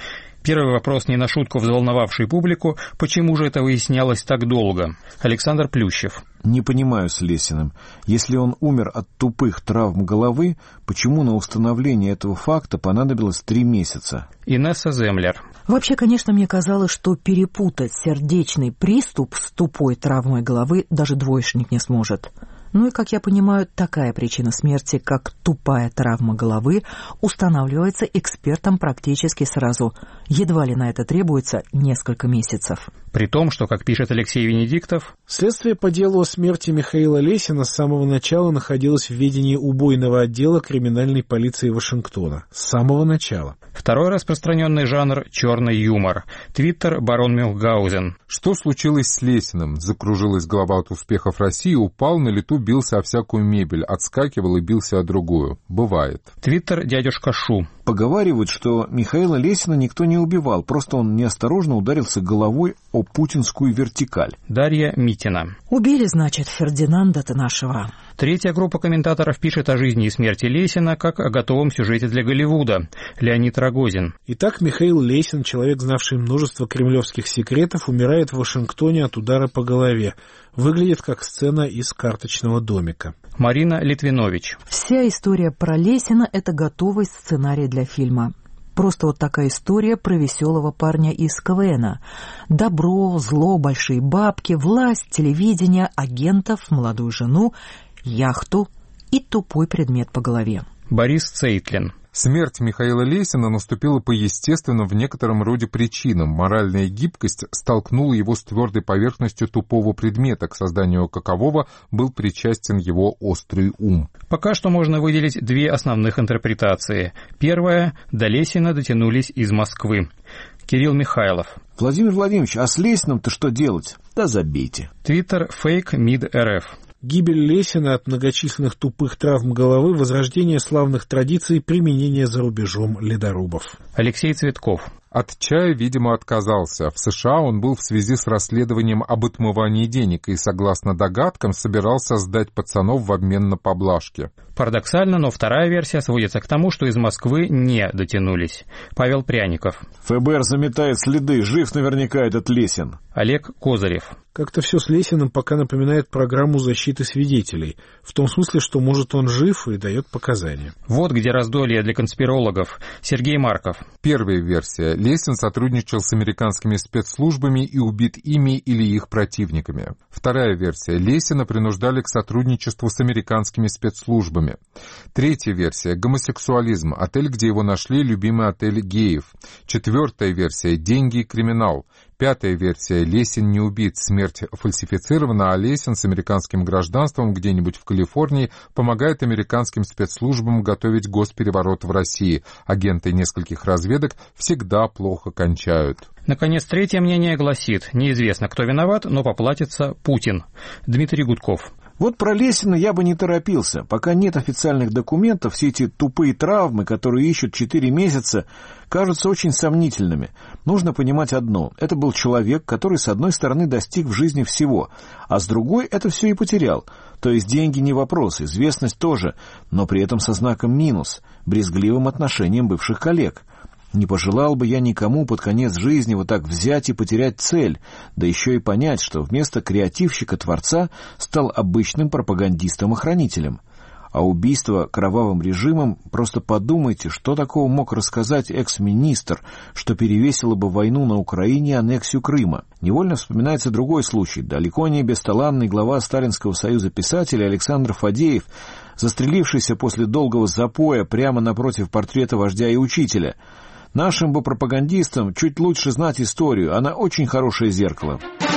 Первый вопрос, не на шутку взволновавший публику, почему же это выяснялось так долго? Александр Плющев. Не понимаю с Лесиным. Если он умер от тупых травм головы, почему на установление этого факта понадобилось три месяца? Инесса Землер. Вообще, конечно, мне казалось, что перепутать сердечный приступ с тупой травмой головы даже двоечник не сможет. Ну и, как я понимаю, такая причина смерти, как тупая травма головы, устанавливается экспертом практически сразу. Едва ли на это требуется несколько месяцев. При том, что, как пишет Алексей Венедиктов, следствие по делу о смерти Михаила Лесина с самого начала находилось в ведении убойного отдела криминальной полиции Вашингтона. С самого начала. Второй распространенный жанр — черный юмор. Твиттер барон Мюнхгаузен. Что случилось с Лесиным? Закружилась голова от успехов России, упал на лету, бился о всякую мебель, отскакивал и бился о другую. Бывает. Твиттер дядюшка Шу. Поговаривают, что Михаила Лесина никто не убивал, просто он неосторожно ударился головой о путинскую вертикаль. Дарья Митина. Убили, значит, Фердинанда-то нашего. Третья группа комментаторов пишет о жизни и смерти Лесина как о готовом сюжете для Голливуда. Леонид Рогозин. Итак, Михаил Лесин, человек, знавший множество кремлевских секретов, умирает в Вашингтоне от удара по голове. Выглядит как сцена из карточного домика. Марина Литвинович. Вся история про Лесина — это готовый сценарий для фильма. Просто вот такая история про веселого парня из КВНа. Добро, зло, большие бабки, власть, телевидение, агентов, молодую жену, яхту и тупой предмет по голове. Борис Цейтлин. Смерть Михаила Лесина наступила по естественным в некотором роде причинам. Моральная гибкость столкнула его с твердой поверхностью тупого предмета, к созданию какового был причастен его острый ум. Пока что можно выделить две основных интерпретации. Первая – до Лесина дотянулись из Москвы. Кирилл Михайлов. Владимир Владимирович, а с Лесиным-то что делать? Да забейте. Твиттер фейк мид эр эф. Гибель Лесина от многочисленных тупых травм головы, возрождение славных традиций применения за рубежом ледорубов. Алексей Цветков. От чая, видимо, отказался. В США он был в связи с расследованием об отмывании денег и, согласно догадкам, собирался сдать пацанов в обмен на поблажки. Парадоксально, но вторая версия сводится к тому, что из Москвы не дотянулись. Павел Пряников. ФБР заметает следы, жив наверняка этот Лесин. Олег Козырев. Как-то все с Лесиным пока напоминает программу защиты свидетелей. В том смысле, что, может, он жив и дает показания. Вот где раздолье для конспирологов. Сергей Марков. Первая версия. Лесин сотрудничал с американскими спецслужбами и убит ими или их противниками. Вторая версия. Лесина принуждали к сотрудничеству с американскими спецслужбами. Третья версия. Гомосексуализм. Отель, где его нашли, любимый отель геев. Четвертая версия. Деньги и криминал. Пятая версия. Лесин не убит. Смерть фальсифицирована, а Лесин с американским гражданством где-нибудь в Калифорнии помогает американским спецслужбам готовить госпереворот в России. Агенты нескольких разведок всегда плохо кончают. Наконец, третье мнение гласит: неизвестно, кто виноват, но поплатится Путин. Дмитрий Гудков. Вот про Лесина я бы не торопился. Пока нет официальных документов, все эти тупые травмы, которые ищут четыре месяца, кажутся очень сомнительными. Нужно понимать одно. Это был человек, который с одной стороны достиг в жизни всего, а с другой это все и потерял. То есть деньги не вопрос, известность тоже, но при этом со знаком минус, брезгливым отношением бывших коллег. Не пожелал бы я никому под конец жизни вот так взять и потерять цель, да еще и понять, что вместо креативщика-творца стал обычным пропагандистом-охранителем. А убийство кровавым режимом, просто подумайте, что такого мог рассказать экс-министр, что перевесило бы войну на Украине и аннексию Крыма. Невольно вспоминается другой случай. Далеко не бесталанный глава Сталинского союза писателей Александр Фадеев, застрелившийся после долгого запоя прямо напротив портрета вождя и учителя. Нашим бы пропагандистам чуть лучше знать историю, она очень хорошее зеркало.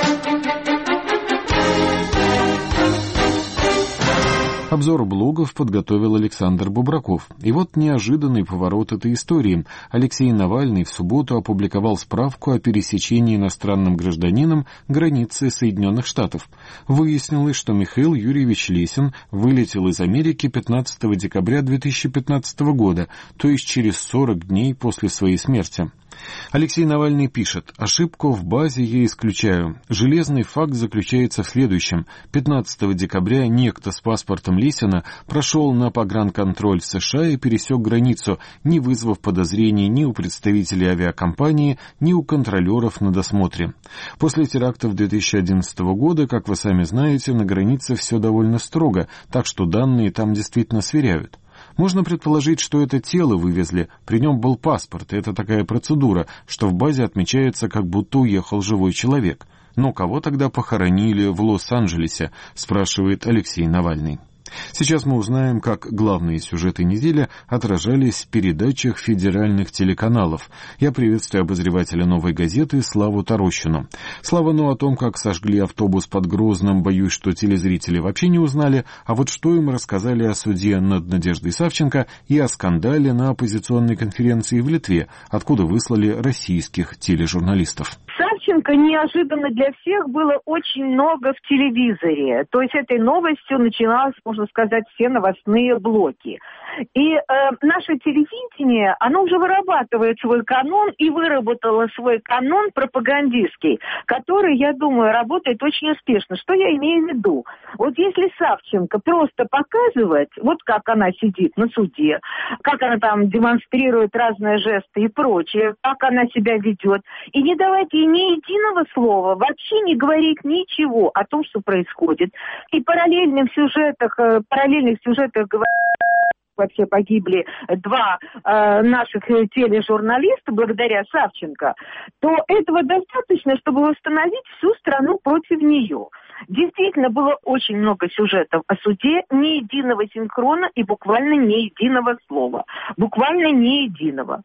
Обзор блогов подготовил Александр Бубраков. И вот неожиданный поворот этой истории. Алексей Навальный в субботу опубликовал справку о пересечении иностранным гражданином границы Соединенных Штатов. Выяснилось, что Михаил Юрьевич Лесин вылетел из Америки пятнадцатого декабря две тысячи пятнадцатого года, то есть через сорок дней после своей смерти. Алексей Навальный пишет: «Ошибку в базе я исключаю. Железный факт заключается в следующем. пятнадцатого декабря некто с паспортом Лесина прошел на погранконтроль в США и пересек границу, не вызвав подозрений ни у представителей авиакомпании, ни у контролеров на досмотре. После терактов две тысячи одиннадцатого года, как вы сами знаете, на границе все довольно строго, так что данные там действительно сверяют. Можно предположить, что это тело вывезли, при нем был паспорт, и это такая процедура, что в базе отмечается, как будто уехал живой человек. Но кого тогда похоронили в Лос-Анджелесе?» — спрашивает Алексей Навальный. Сейчас мы узнаем, как главные сюжеты недели отражались в передачах федеральных телеканалов. Я приветствую обозревателя «Новой газеты» Славу Тарощину. Слава, ну о том, как сожгли автобус под Грозным, боюсь, что телезрители вообще не узнали, а вот что им рассказали о суде над Надеждой Савченко и о скандале на оппозиционной конференции в Литве, откуда выслали российских тележурналистов. Савченко неожиданно для всех было очень много в телевизоре. То есть этой новостью начиналось, можно сказать, все новостные блоки. И э, наше телевидение, оно уже вырабатывает свой канон и выработало свой канон пропагандистский, который, я думаю, работает очень успешно. Что я имею в виду? Вот если Савченко просто показывать, вот как она сидит на суде, как она там демонстрирует разные жесты и прочее, как она себя ведет, и не давать ей ни единого слова, вообще не говорить ничего о том, что происходит. И параллельно в сюжетах, параллельных сюжетах говорить, вообще погибли два э, наших тележурналиста благодаря Савченко, то этого достаточно, чтобы восстановить всю страну против нее. Действительно, было очень много сюжетов о суде, ни единого синхрона и буквально ни единого слова. Буквально ни единого.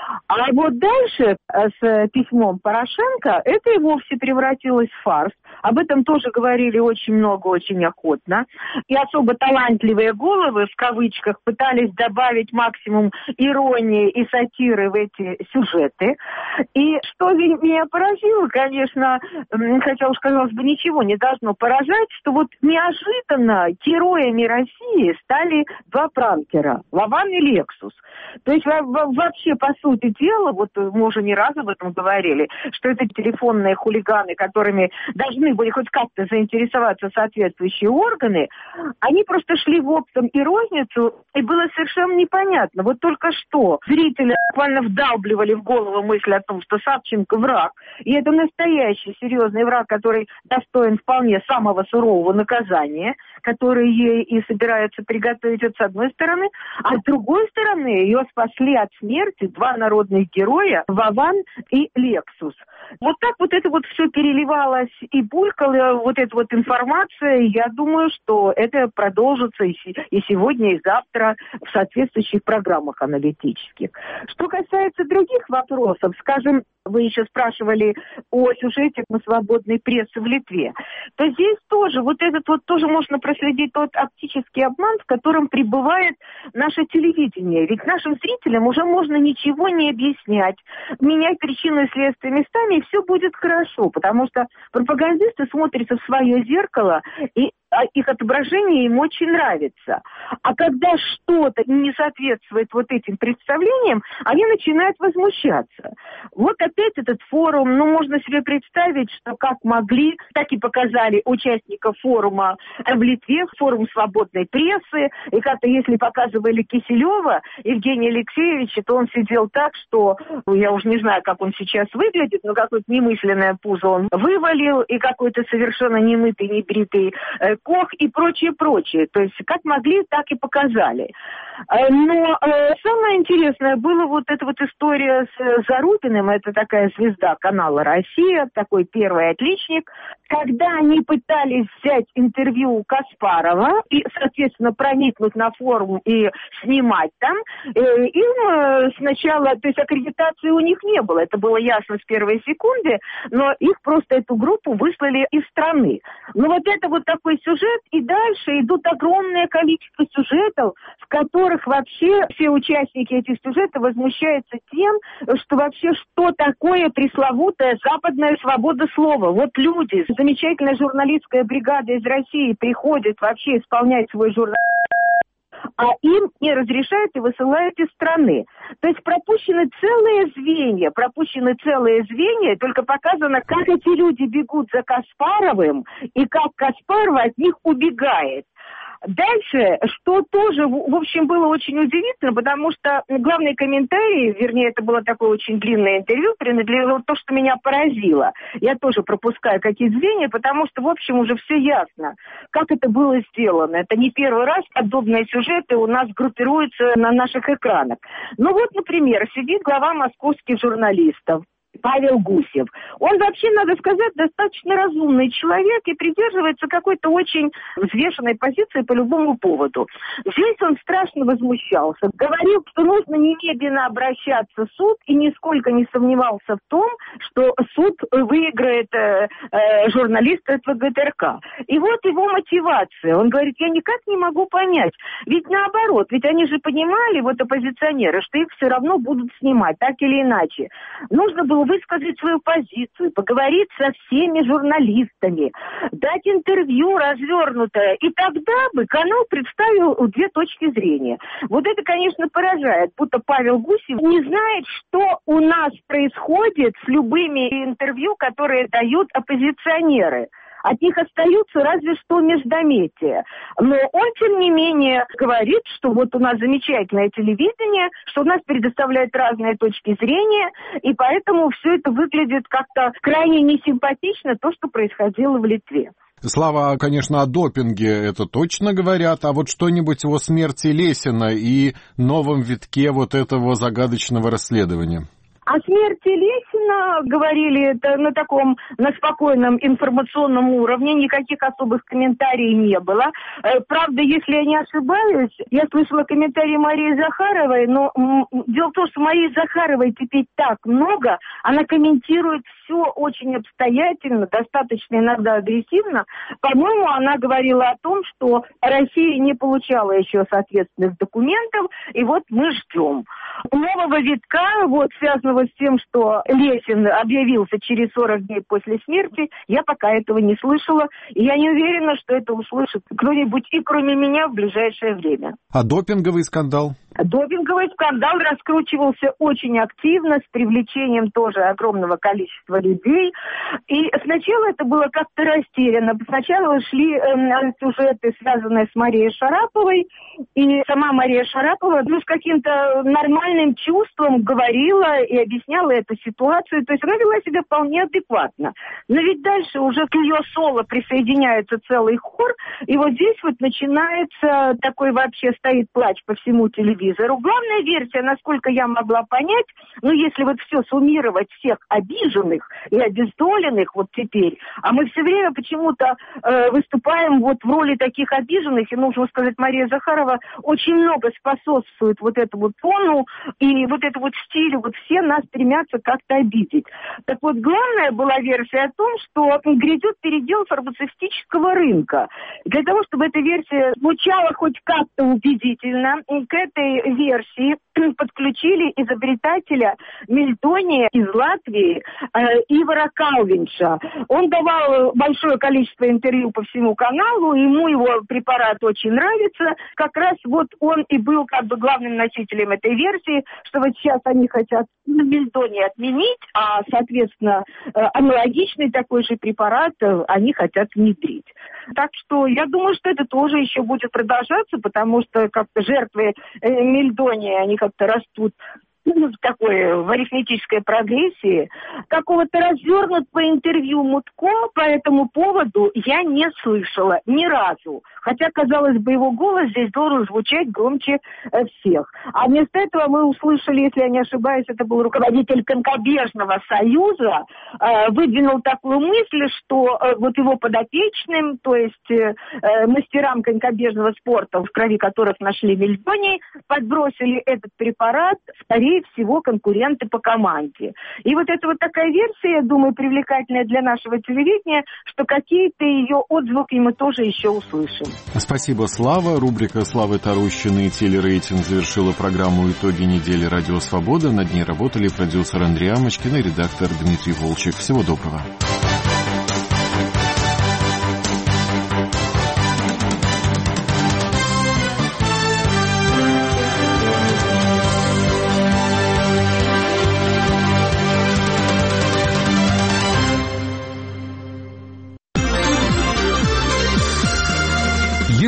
А вот дальше с письмом Порошенко это и вовсе превратилось в фарс. Об этом тоже говорили очень много, очень охотно. И особо талантливые головы, в кавычках, пытались добавить максимум иронии и сатиры в эти сюжеты. И что меня поразило, конечно, хотя уж, казалось бы, ничего не должно поражать, что вот неожиданно героями России стали два пранкера, Вован и Лексус. То есть вообще, по сути дела, вот мы уже не раз об этом говорили, что это телефонные хулиганы, которыми должны были хоть как-то заинтересоваться соответствующие органы, они просто шли в оптом и розницу, и было совершенно непонятно. Вот только что зрители буквально вдалбливали в голову мысль о том, что Савченко враг, и это настоящий серьезный враг, который достоин вполне самого сурового наказания, которое ей и собираются приготовить, это с одной стороны, а с другой стороны ее спасли от смерти два народных героя, Вован и Лексус. Вот так вот это вот все переливалось и булькала вот эта вот информация. Я думаю, что это продолжится и сегодня, и завтра в соответствующих программах аналитических. Что касается других вопросов, скажем, вы еще спрашивали о сюжете на свободной прессы в Литве, то здесь тоже, вот этот вот тоже можно проследить тот оптический обман, в котором пребывает наше телевидение. Ведь нашим зрителям уже можно ничего не объяснять, менять причину и следствие местами, и все будет хорошо, потому что пропагандисты смотрятся в свое зеркало, и их отображение им очень нравится. А когда что-то не соответствует вот этим представлениям, они начинают возмущаться. Вот опять этот форум, ну, можно себе представить, что как могли, так и показали участников форума в Литве, форум свободной прессы, и как-то если показывали Киселева, Евгения Алексеевича, то он сидел так, что, ну, я уже не знаю, как он сейчас выглядит, но какое-то немысленное пузо он вывалил, и какой-то совершенно немытый, небритый э, Кох и прочее, прочее. То есть как могли, так и показали. Но э, самое интересное было вот эта вот история с Зарубиным, это такая звезда канала «Россия», такой первый отличник, когда они пытались взять интервью у Каспарова и, соответственно, проникнуть на форум и снимать там, э, им э, сначала, то есть аккредитации у них не было, это было ясно с первой секунды, но их просто, эту группу, выслали из страны. Но вот это вот такой сюжет, и дальше идут огромное количество сюжетов, в которых вообще все участники этих сюжетов возмущаются тем, что вообще что такое пресловутая западная свобода слова. Вот люди, замечательная журналистская бригада из России приходит вообще исполнять свой журнал, а им не разрешают и высылают из страны. То есть пропущены целые звенья, пропущены целые звенья, только показано, как эти люди бегут за Каспаровым и как Каспаров от них убегает. Дальше, что тоже, в общем, было очень удивительно, потому что главный комментарий, вернее, это было такое очень длинное интервью, принадлежало то, что меня поразило. Я тоже пропускаю какие-то звенья, потому что, в общем, уже все ясно, как это было сделано. Это не первый раз подобные сюжеты у нас группируются на наших экранах. Ну вот, например, сидит глава московских журналистов Павел Гусев. Он вообще, надо сказать, достаточно разумный человек и придерживается какой-то очень взвешенной позиции по любому поводу. Здесь он страшно возмущался. Говорил, что нужно немедленно обращаться в суд и нисколько не сомневался в том, что суд выиграет э, э, журналиста этого ГТРК. И вот его мотивация. Он говорит, я никак не могу понять. Ведь наоборот, ведь они же понимали, вот оппозиционеры, что их все равно будут снимать, так или иначе. Нужно было высказать свою позицию, поговорить со всеми журналистами, дать интервью развернутое, и тогда бы канал представил две точки зрения. Вот это, конечно, поражает, будто Павел Гусев не знает, что у нас происходит с любыми интервью, которые дают оппозиционеры. От них остаются разве что междометия. Но он, тем не менее, говорит, что вот у нас замечательное телевидение, что у нас предоставляют разные точки зрения, и поэтому все это выглядит как-то крайне несимпатично, то, что происходило в Литве. Слава, конечно, о допинге это точно говорят, а вот что-нибудь о смерти Лесина и новом витке вот этого загадочного расследования? О смерти Лесина говорили это на таком, на спокойном информационном уровне, никаких особых комментариев не было. Правда, если я не ошибаюсь, я слышала комментарии Марии Захаровой, но м- дело в том, что Марии Захаровой теперь так много, она комментирует все очень обстоятельно, достаточно иногда агрессивно. По-моему, она говорила о том, что Россия не получала еще соответственных документов, и вот мы ждем. Нового витка, вот связанного с тем, что Лесин объявился через сорок дней после смерти, я пока этого не слышала, и я не уверена, что это услышит кто-нибудь и кроме меня в ближайшее время. А допинговый скандал? Допинговый скандал раскручивался очень активно, с привлечением тоже огромного количества людей. И сначала это было как-то растеряно. Сначала шли э, сюжеты, связанные с Марией Шараповой, и сама Мария Шарапова ну, с каким-то нормальным чувством говорила и объясняла эту ситуацию. То есть она вела себя вполне адекватно. Но ведь дальше уже к ее соло присоединяется целый хор, и вот здесь вот начинается такой вообще стоит плач по всему телевизору. Главная версия, насколько я могла понять, ну, если вот все суммировать, всех обиженных и обездоленных вот теперь, а мы все время почему-то э, выступаем вот в роли таких обиженных, и нужно сказать, Мария Захарова очень много способствует вот этому тону и вот этому вот стилю, вот все нас стремятся как-то обидеть. Так вот, главная была версия о том, что грядет передел фармацевтического рынка. Для того, чтобы эта версия звучала хоть как-то убедительно, к этой версии подключили изобретателя мельдония из Латвии э, Ивара Калвинша. Он давал большое количество интервью по всему каналу, ему его препарат очень нравится. Как раз вот он и был как бы главным носителем этой версии, что вот сейчас они хотят мельдоний отменить, а, соответственно, э, аналогичный такой же препарат э, они хотят внедрить. Так что я думаю, что это тоже еще будет продолжаться, потому что как-то жертвы э, мельдония, они как-то растут в такой в арифметической прогрессии. Какого-то развернутого интервью Мутко по этому поводу я не слышала ни разу. Хотя, казалось бы, его голос здесь должен звучать громче э, всех. А вместо этого мы услышали, если я не ошибаюсь, это был руководитель конькобежного союза, э, выдвинул такую мысль, что э, вот его подопечным, то есть э, э, мастерам конькобежного спорта, в крови которых нашли мельдоний, подбросили этот препарат, скорее всего, конкуренты по команде. И вот это вот такая версия, я думаю, привлекательная для нашего телевидения, что какие-то ее отзвуки мы тоже еще услышим. Спасибо, Слава. Рубрика Славы Тарущиной и телерейтинг завершила программу «Итоги недели. Радио Свобода». Над ней работали продюсер Андрей Амочкин и редактор Дмитрий Волчек. Всего доброго.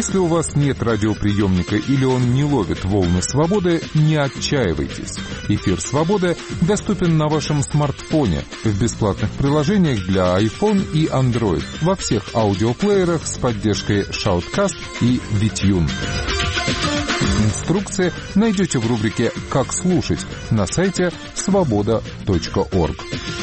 Если у вас нет радиоприемника или он не ловит волны свободы, не отчаивайтесь. Эфир «Свобода» доступен на вашем смартфоне в бесплатных приложениях для iPhone и Android во всех аудиоплеерах с поддержкой Shoutcast и Witune. Инструкции найдете в рубрике «Как слушать» на сайте свобода точка орг.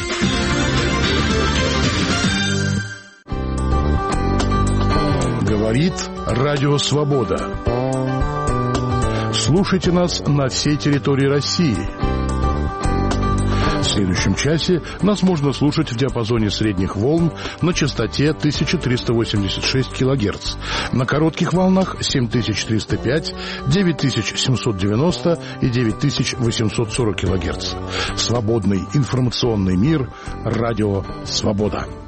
Говорит Радио Свобода. Слушайте нас на всей территории России. В следующем часе нас можно слушать в диапазоне средних волн на частоте тысяча триста восемьдесят шесть килогерц, на коротких волнах семь тысяч триста пять, девять тысяч семьсот девяносто и девять тысяч восемьсот сорок килогерц. Свободный информационный мир. Радио Свобода.